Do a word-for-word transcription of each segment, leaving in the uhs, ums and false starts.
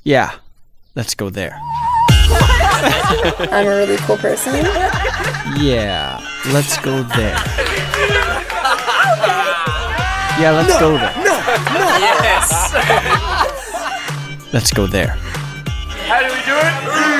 Yeah, let's go there. I'm a really cool person. Yeah, let's go there. Yeah, let's no, go there. No, no. Yes. Let's go there. How do we do it?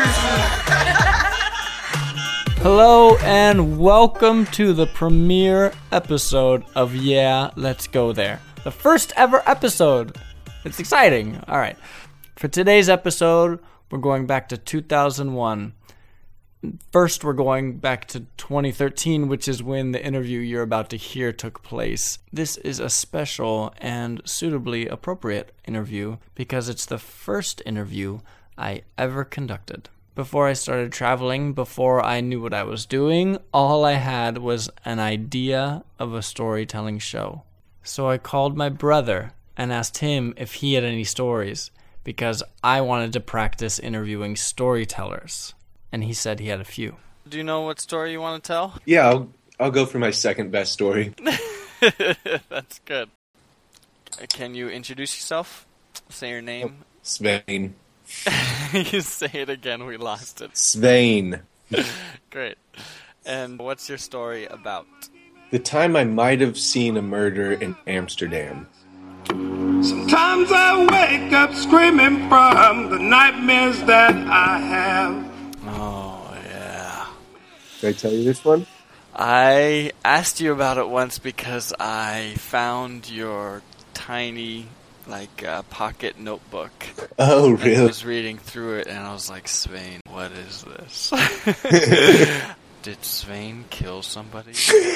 Hello and welcome to the premiere episode of Yeah, Let's Go There. The first ever episode. It's exciting. All right. For today's episode, we're going back to two thousand one. First, we're going back to twenty thirteen, which is when the interview you're about to hear took place. This is a special and suitably appropriate interview because it's the first interview I ever conducted. Before I started traveling, before I knew what I was doing, all I had was an idea of a storytelling show. So I called my brother and asked him if he had any stories, because I wanted to practice interviewing storytellers. And he said he had a few. Do you know what story you want to tell? Yeah, I'll, I'll go for my second best story. That's good. Can you introduce yourself? Say your name. Svein. You say it again, we lost it. Svein. Great. And what's your story about? The time I might have seen a murder in Amsterdam. Sometimes I wake up screaming from the nightmares that I have. Oh, yeah. Did I tell you this one? I asked you about it once because I found your tiny, like, uh, pocket notebook. Oh, really? I was reading through it, and I was like, Svein, what is this? Did Svein kill somebody?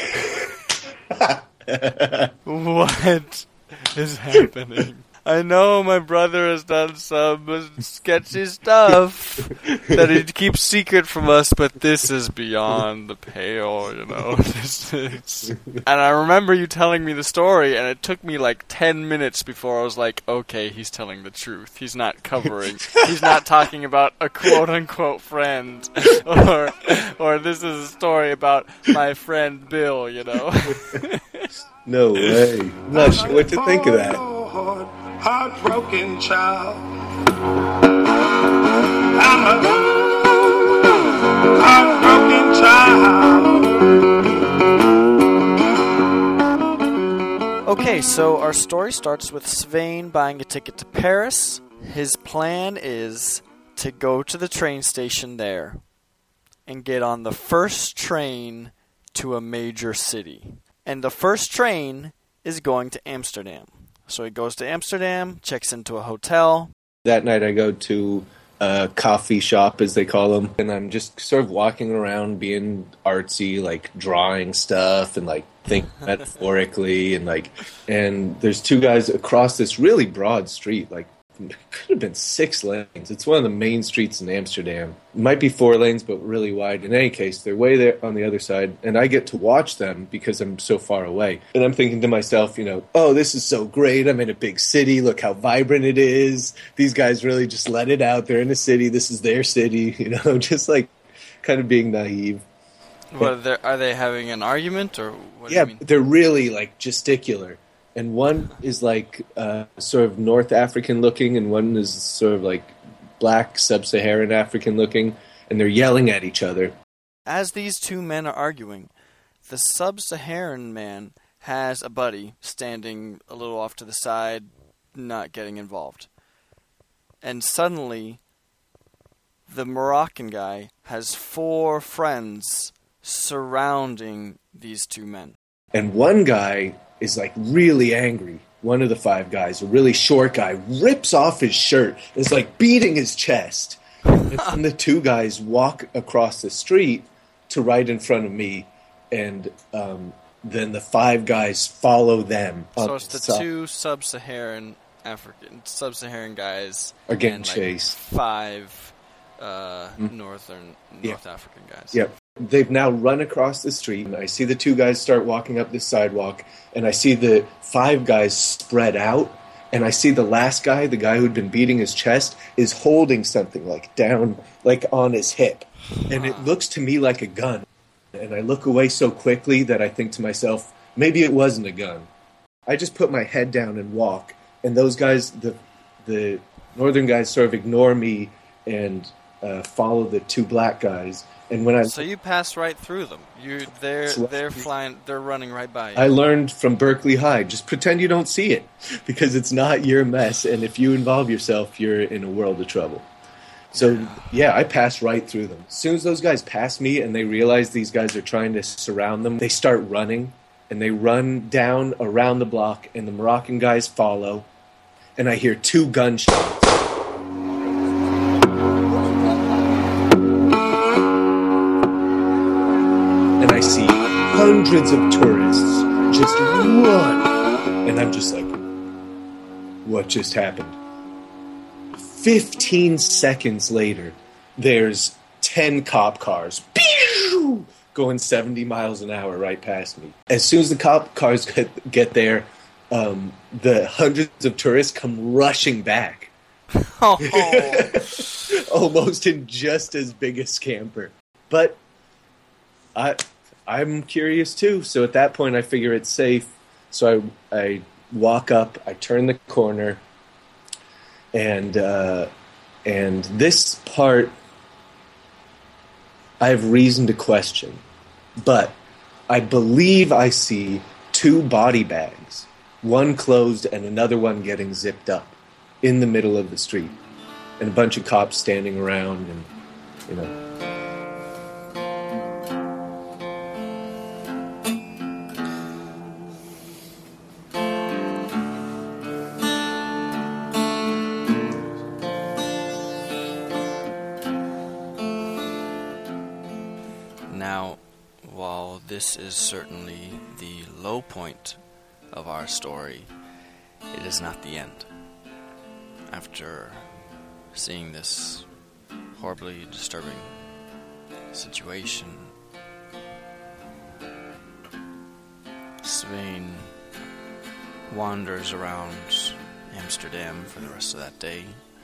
What is happening? I know my brother has done some sketchy stuff that he keeps secret from us, but this is beyond the pale, you know. This is... And I remember you telling me the story, and it took me like ten minutes before I was like, okay, he's telling the truth. He's not covering. He's not talking about a quote-unquote friend, or or this is a story about my friend Bill, you know. No way. I'm not sure what to think of that. Heartbroken child. I'm a heartbroken child. Okay, so our story starts with Svein buying a ticket to Paris. His plan is to go to the train station there and get on the first train to a major city. And the first train is going to Amsterdam. So he goes to Amsterdam, checks into a hotel. That night I go to a coffee shop, as they call them, and I'm just sort of walking around being artsy, like drawing stuff and like thinking metaphorically, and like, and there's two guys across this really broad street, like it could have been six lanes. It's one of the main streets in Amsterdam. It might be four lanes, but really wide. In any case, they're way there on the other side, and I get to watch them because I'm so far away. And I'm thinking to myself, you know, oh, this is so great. I'm in a big city. Look how vibrant it is. These guys really just let it out. They're in a city. This is their city, you know, just like kind of being naive. What, are they having an argument, or what yeah, do you mean? They're really like gesticular. And one is like uh, sort of North African looking, and one is sort of like black sub-Saharan African looking, and they're yelling at each other. As these two men are arguing, the sub-Saharan man has a buddy standing a little off to the side, not getting involved. And suddenly, the Moroccan guy has four friends surrounding these two men. And one guy is like really angry. One of the five guys, a really short guy, rips off his shirt, is like beating his chest. And the two guys walk across the street to right in front of me, and um, then the five guys follow them. So it's the two sub-Saharan African, sub-Saharan guys are getting and like chased. Five uh, mm-hmm. northern North yeah. African guys. Yep. They've now run across the street, and I see the two guys start walking up the sidewalk, and I see the five guys spread out, and I see the last guy, the guy who'd been beating his chest, is holding something like down, like on his hip. And it looks to me like a gun. And I look away so quickly that I think to myself, maybe it wasn't a gun. I just put my head down and walk, and those guys, the the northern guys sort of ignore me and uh, follow the two black guys. And when I so you pass right through them. You they're they're flying. They're running right by you. I learned from Berkeley High: just pretend you don't see it, because it's not your mess. And if you involve yourself, you're in a world of trouble. So yeah, I passed right through them. As soon as those guys pass me and they realize these guys are trying to surround them, they start running, and they run down around the block, and the Moroccan guys follow, and I hear two gunshots. And I see hundreds of tourists just run. And I'm just like, what just happened? Fifteen seconds later, there's ten cop cars going seventy miles an hour right past me. As soon as the cop cars get, get there, um, the hundreds of tourists come rushing back. Oh. Almost in just as big a scamper. But I, I'm curious too. So at that point, I figure it's safe. So I, I walk up, I turn the corner, and uh, and this part I have reason to question. But I believe I see two body bags, one closed and another one getting zipped up in the middle of the street, and a bunch of cops standing around, and you know. Now, while this is certainly the low point of our story, it is not the end. After seeing this horribly disturbing situation, Svein wanders around Amsterdam for the rest of that day.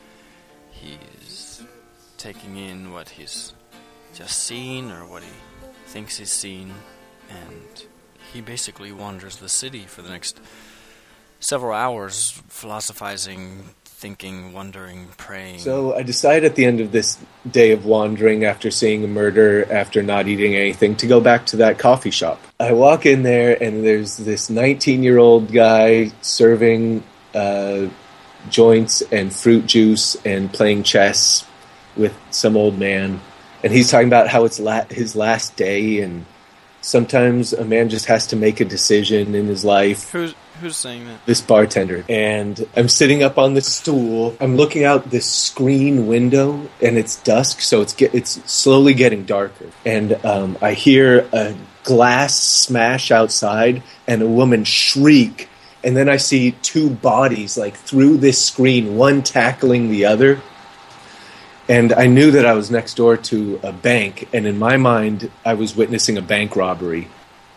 He's taking in what he's just seen, or what he thinks he's seen, and he basically wanders the city for the next several hours, philosophizing, thinking, wondering, praying. So I decide at the end of this day of wandering, after seeing a murder, after not eating anything, to go back to that coffee shop. I walk in there, and there's this nineteen-year-old guy serving uh, joints and fruit juice and playing chess with some old man. And he's talking about how it's la- his last day, and sometimes a man just has to make a decision in his life. Who's who's saying that? This bartender. And I'm sitting up on the stool. I'm looking out this screen window, and it's dusk, so it's get, it's slowly getting darker. And um, I hear a glass smash outside, and a woman shriek. And then I see two bodies, like, through this screen, one tackling the other. And I knew that I was next door to a bank, and in my mind, I was witnessing a bank robbery.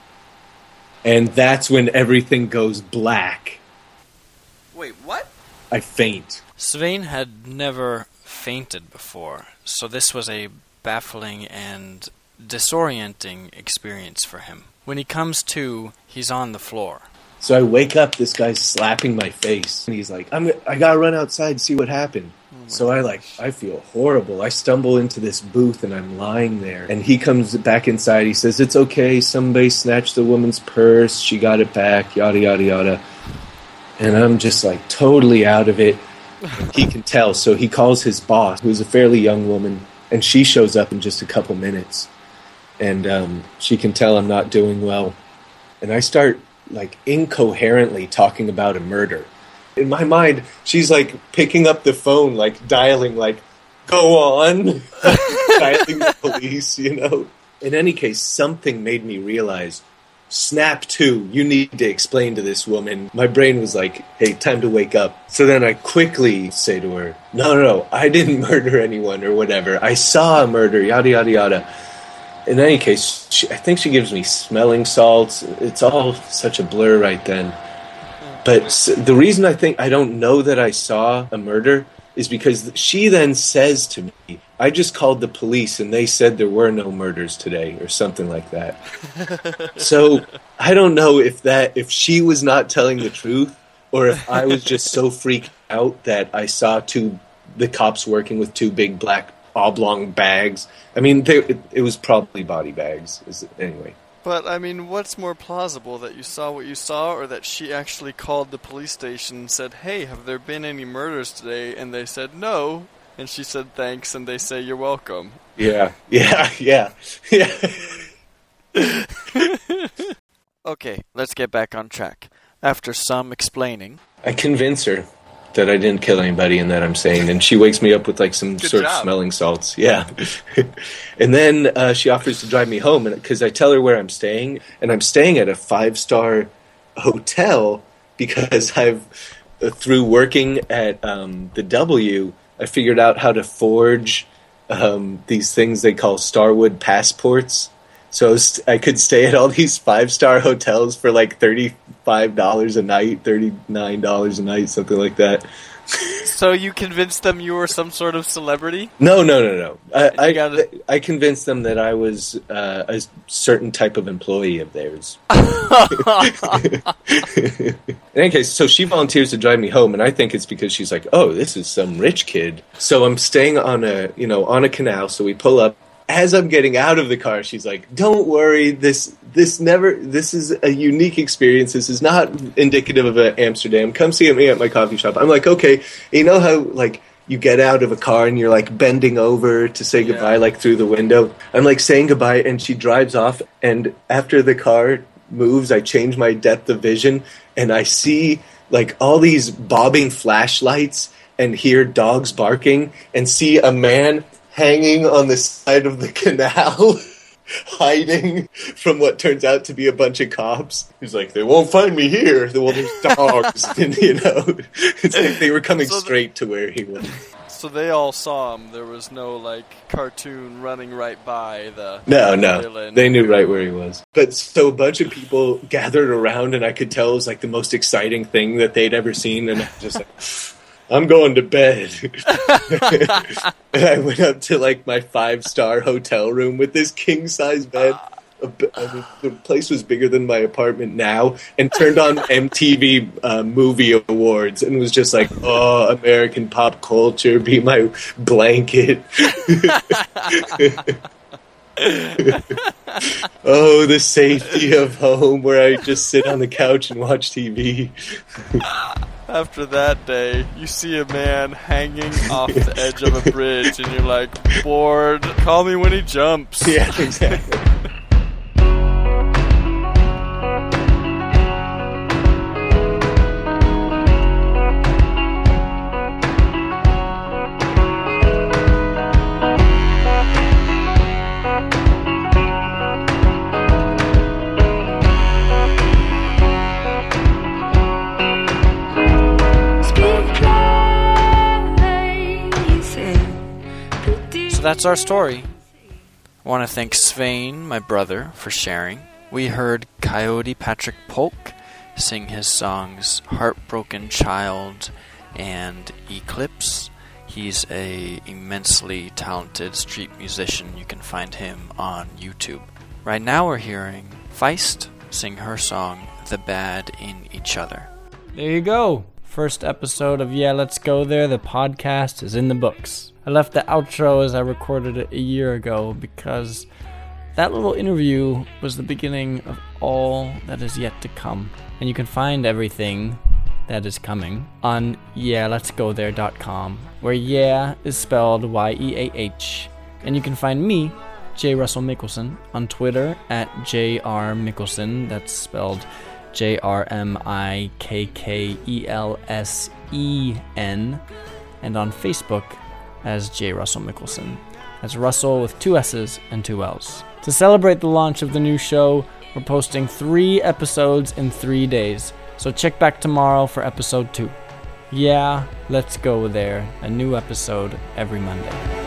And that's when everything goes black. Wait, what? I faint. Svein had never fainted before, so this was a baffling and disorienting experience for him. When he comes to, he's on the floor. So I wake up, this guy's slapping my face, and he's like, I'm, I gotta run outside and see what happened. So I like, I feel horrible. I stumble into this booth, and I'm lying there. And he comes back inside. He says, it's okay. Somebody snatched the woman's purse. She got it back, yada, yada, yada. And I'm just like totally out of it. And he can tell. So he calls his boss, who's a fairly young woman. And she shows up in just a couple minutes. And um, she can tell I'm not doing well. And I start like incoherently talking about a murder. In my mind, she's like picking up the phone, like dialing, like, go on, dialing the police, you know. In any case, something made me realize, snap to, you need to explain to this woman. My brain was like, hey, time to wake up. So then I quickly say to her, no, no, no, I didn't murder anyone or whatever. I saw a murder, yada, yada, yada. In any case, she, I think she gives me smelling salts. It's all such a blur right then. But the reason I think I don't know that I saw a murder is because she then says to me, I just called the police and they said there were no murders today, or something like that. So I don't know if that if she was not telling the truth, or if I was just so freaked out that I saw two the cops working with two big black oblong bags. I mean, they, it, it was probably body bags. Anyway. But, I mean, what's more plausible, that you saw what you saw, or that she actually called the police station and said, hey, have there been any murders today? And they said no, and she said thanks, and they say you're welcome. Yeah, yeah, yeah, yeah. Okay, let's get back on track. After some explaining... I convince her that I didn't kill anybody and that I'm sane, and she wakes me up with like some Good sort job. of smelling salts. Yeah. And then uh, she offers to drive me home, and because I tell her where I'm staying, and I'm staying at a five-star hotel because I've, uh, through working at um, the W, I figured out how to forge um, these things they call Starwood passports. So I could stay at all these five-star hotels for like thirty-five dollars a night, thirty-nine dollars a night, something like that. So you convinced them you were some sort of celebrity? No, no, no, no. I, I, gotta- I convinced them that I was uh, a certain type of employee of theirs. In any case, so she volunteers to drive me home, and I think it's because she's like, oh, this is some rich kid. So I'm staying on a, you know, on a canal, so we pull up. As I'm getting out of the car, she's like, don't worry, this this never this is a unique experience. This is not indicative of uh, Amsterdam. Come see me at my coffee shop. I'm like, okay, you know how like you get out of a car and you're like bending over to say goodbye, Yeah. like through the window. I'm like saying goodbye, and she drives off, and after the car moves, I change my depth of vision, and I see like all these bobbing flashlights and hear dogs barking and see a man hanging on the side of the canal, hiding from what turns out to be a bunch of cops. He's like, they won't find me here. Well, there's dogs. And, you know, it's like they were coming So the- straight to where he was. So they all saw him. There was no, like, cartoon running right by the No, no. villain. They knew right where he was. But so a bunch of people gathered around, and I could tell it was like the most exciting thing that they'd ever seen. And I was just like, I'm going to bed. And I went up to like my five-star hotel room with this king-size bed. A b- I mean, the place was bigger than my apartment now, and turned on M T V uh, Movie Awards, and was just like, oh, American pop culture, be my blanket. Oh, the safety of home where I just sit on the couch and watch T V. After that day, you see a man hanging off the edge of a bridge, and you're like, bored, call me when he jumps. Yeah, exactly. So that's our story. I want to thank Svein, my brother, for sharing. We heard Coyote Patrick Polk sing his songs Heartbroken Child and Eclipse. He's a immensely talented street musician. You can find him on YouTube. Right now we're hearing Feist sing her song The Bad in Each Other. There you go. First episode of Yeah, Let's Go There. The podcast is in the books. I left the outro as I recorded it a year ago because that little interview was the beginning of all that is yet to come. And you can find everything that is coming on yeah let's go there dot com, where yeah is spelled Y E A H. And you can find me, J. Russell Mickelson, on Twitter at J R Mickelson. That's spelled J R M I K K E L S E N, and on Facebook as J. Russell Mickelson. That's Russell with two S's and two L's. To celebrate the launch of the new show, we're posting three episodes in three days, so check back tomorrow for episode two. Yeah, let's go there. A new episode every Monday.